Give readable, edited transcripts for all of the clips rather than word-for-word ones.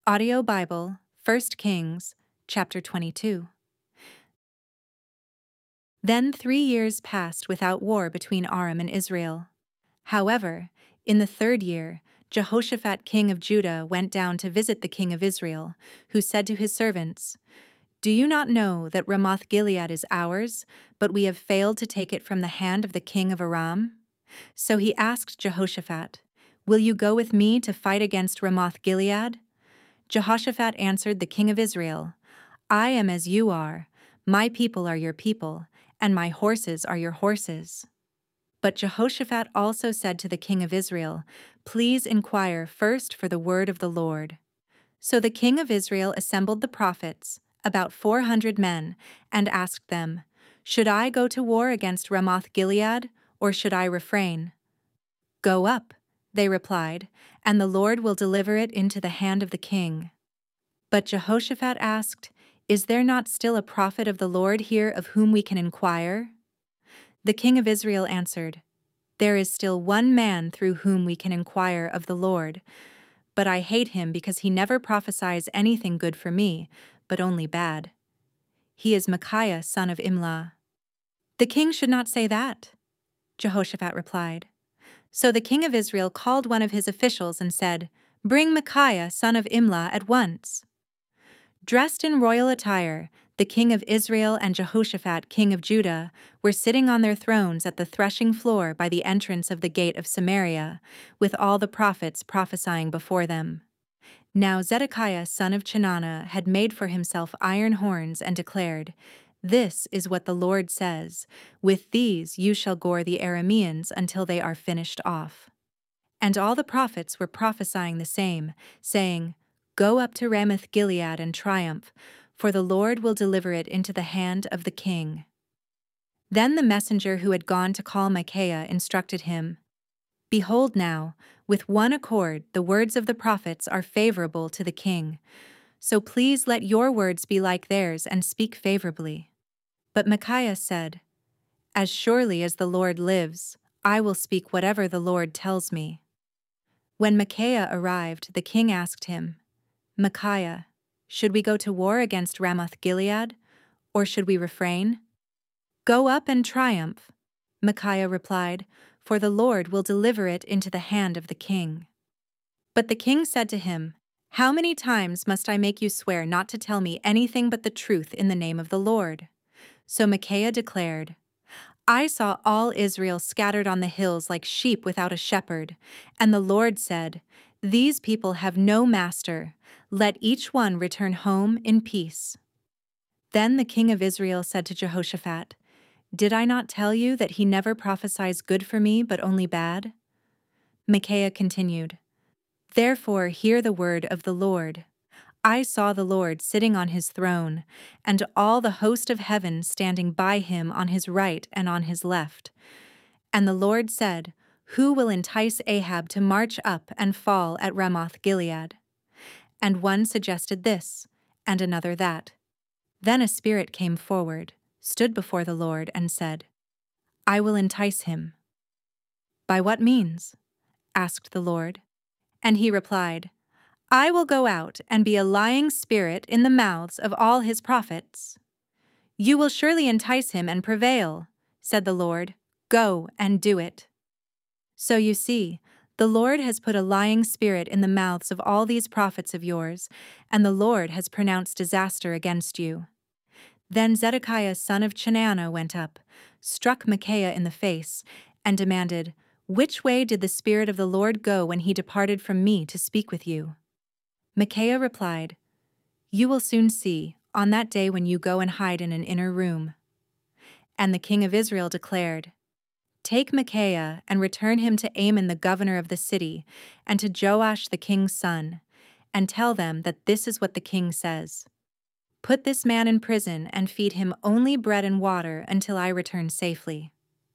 Audio Bible, 1 Kings, chapter 22. Then 3 years passed without war between Aram and Israel. However, in the 3rd year, Jehoshaphat king of Judah went down to visit the king of Israel, who said to his servants, "Do you not know that Ramoth-Gilead is ours, but we have failed to take it from the hand of the king of Aram?" So he asked Jehoshaphat, "Will you go with me to fight against Ramoth-Gilead?" Jehoshaphat answered the king of Israel, "I am as you are, my people are your people, and my horses are your horses." But Jehoshaphat also said to the king of Israel, "Please inquire first for the word of the Lord." So the king of Israel assembled the prophets, about 400 men, and asked them, "Should I go to war against Ramoth-Gilead, or should I refrain?" "Go up," they replied, "and the Lord will deliver it into the hand of the king." But Jehoshaphat asked, "Is there not still a prophet of the Lord here of whom we can inquire?" The king of Israel answered, "There is still one man through whom we can inquire of the Lord, but I hate him because he never prophesies anything good for me, but only bad. He is Micaiah son of Imlah." "The king should not say that," Jehoshaphat replied. So the king of Israel called one of his officials and said, "Bring Micaiah son of Imlah at once." Dressed in royal attire, the king of Israel and Jehoshaphat king of Judah were sitting on their thrones at the threshing floor by the entrance of the gate of Samaria, with all the prophets prophesying before them. Now Zedekiah son of Chenaanah had made for himself iron horns and declared, "This is what the Lord says, with these you shall gore the Arameans until they are finished off." And all the prophets were prophesying the same, saying, "Go up to Ramoth-Gilead and triumph, for the Lord will deliver it into the hand of the king." Then the messenger who had gone to call Micaiah instructed him, "Behold now, with one accord the words of the prophets are favorable to the king, so please let your words be like theirs and speak favorably." But Micaiah said, "As surely as the Lord lives, I will speak whatever the Lord tells me." When Micaiah arrived, the king asked him, "Micaiah, should we go to war against Ramoth-Gilead, or should we refrain?" "Go up and triumph," Micaiah replied, "for the Lord will deliver it into the hand of the king." But the king said to him, "How many times must I make you swear not to tell me anything but the truth in the name of the Lord?" So Micaiah declared, "I saw all Israel scattered on the hills like sheep without a shepherd, and the Lord said, 'These people have no master. Let each one return home in peace.'" Then the king of Israel said to Jehoshaphat, "Did I not tell you that he never prophesies good for me, but only bad?" Micaiah continued, "Therefore hear the word of the Lord. I saw the Lord sitting on his throne, and all the host of heaven standing by him on his right and on his left. And the Lord said, 'Who will entice Ahab to march up and fall at Ramoth-Gilead?' And one suggested this, and another that. Then a spirit came forward, stood before the Lord, and said, 'I will entice him.'" "By what means?" asked the Lord. And he replied, "I will go out and be a lying spirit in the mouths of all his prophets." "You will surely entice him and prevail," said the Lord. "Go and do it." So you see, the Lord has put a lying spirit in the mouths of all these prophets of yours, and the Lord has pronounced disaster against you. Then Zedekiah son of Chenaanah went up, struck Micaiah in the face, and demanded, "Which way did the Spirit of the Lord go when he departed from me to speak with you?" Micaiah replied, "You will soon see, on that day when you go and hide in an inner room." And the king of Israel declared, "Take Micaiah and return him to Amon the governor of the city, and to Joash the king's son, and tell them that this is what the king says. Put this man in prison and feed him only bread and water until I return safely."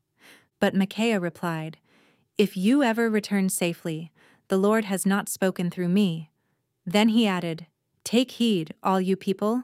But Micaiah replied, "If you ever return safely, the Lord has not spoken through me." Then he added, "Take heed, all you people."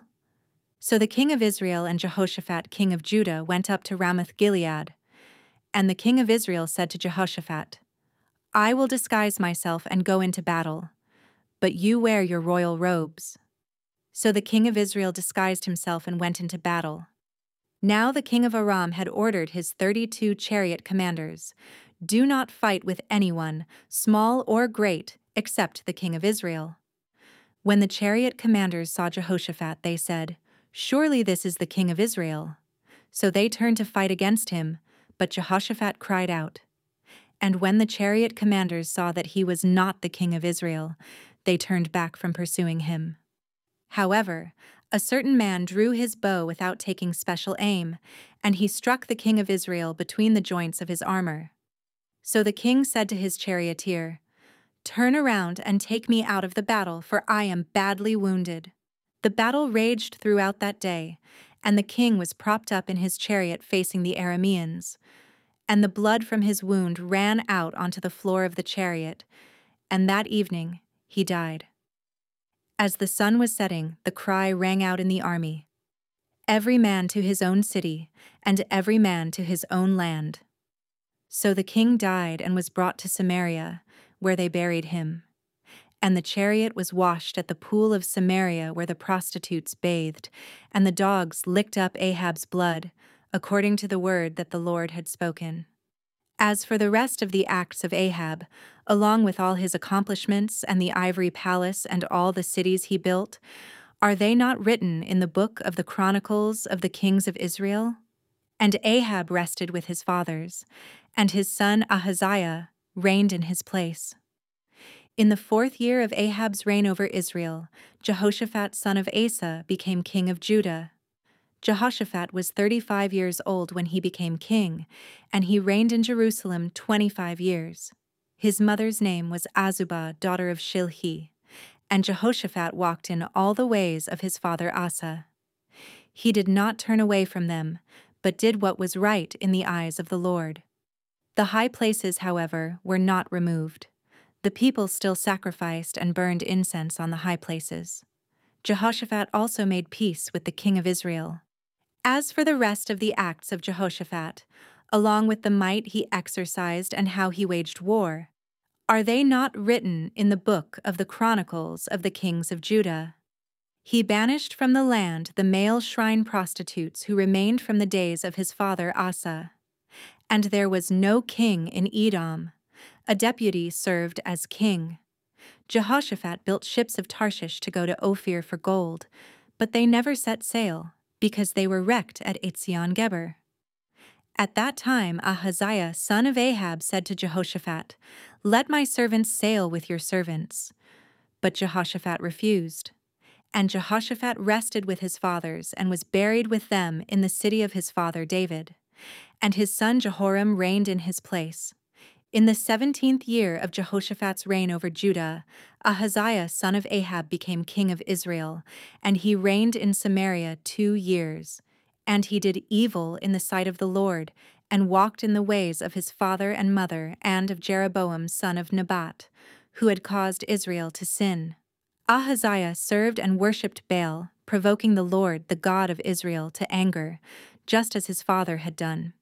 So the king of Israel and Jehoshaphat king of Judah went up to Ramoth-Gilead. And the king of Israel said to Jehoshaphat, "I will disguise myself and go into battle. but you wear your royal robes." So the king of Israel disguised himself and went into battle. Now the king of Aram had ordered his 32 chariot commanders, "Do not fight with anyone, small or great, except the king of Israel." When the chariot commanders saw Jehoshaphat, they said, "Surely this is the king of Israel." So they turned to fight against him, but Jehoshaphat cried out. And when the chariot commanders saw that he was not the king of Israel, they turned back from pursuing him. However, a certain man drew his bow without taking special aim, and he struck the king of Israel between the joints of his armor. So the king said to his charioteer, "Turn around and take me out of the battle, for I am badly wounded." The battle raged throughout that day, and the king was propped up in his chariot facing the Arameans. And the blood from his wound ran out onto the floor of the chariot, and that evening he died. As the sun was setting, the cry rang out in the army, "Every man to his own city, and every man to his own land." So the king died and was brought to Samaria, where they buried him. And the chariot was washed at the pool of Samaria where the prostitutes bathed, and the dogs licked up Ahab's blood, according to the word that the Lord had spoken. As for the rest of the acts of Ahab, along with all his accomplishments and the ivory palace and all the cities he built, are they not written in the book of the Chronicles of the Kings of Israel? And Ahab rested with his fathers, and his son Ahaziah reigned in his place. In the 4th year of Ahab's reign over Israel, Jehoshaphat son of Asa became king of Judah. Jehoshaphat was 35 years old when he became king, and he reigned in Jerusalem 25 years. His mother's name was Azubah, daughter of Shilhi, and Jehoshaphat walked in all the ways of his father Asa. He did not turn away from them, but did what was right in the eyes of the Lord. The high places, however, were not removed. The people still sacrificed and burned incense on the high places. Jehoshaphat also made peace with the king of Israel. As for the rest of the acts of Jehoshaphat, along with the might he exercised and how he waged war, are they not written in the book of the Chronicles of the Kings of Judah? He banished from the land the male shrine prostitutes who remained from the days of his father Asa. And there was no king in Edom. A deputy served as king. Jehoshaphat built ships of Tarshish to go to Ophir for gold, but they never set sail, because they were wrecked at Etzion-Geber. At that time Ahaziah son of Ahab said to Jehoshaphat, "Let my servants sail with your servants." But Jehoshaphat refused. And Jehoshaphat rested with his fathers and was buried with them in the city of his father David. And his son Jehoram reigned in his place. In the 17th year of Jehoshaphat's reign over Judah, Ahaziah son of Ahab became king of Israel, and he reigned in Samaria 2 years. And he did evil in the sight of the Lord, and walked in the ways of his father and mother and of Jeroboam son of Nebat, who had caused Israel to sin. Ahaziah served and worshipped Baal, provoking the Lord, the God of Israel, to anger, just as his father had done.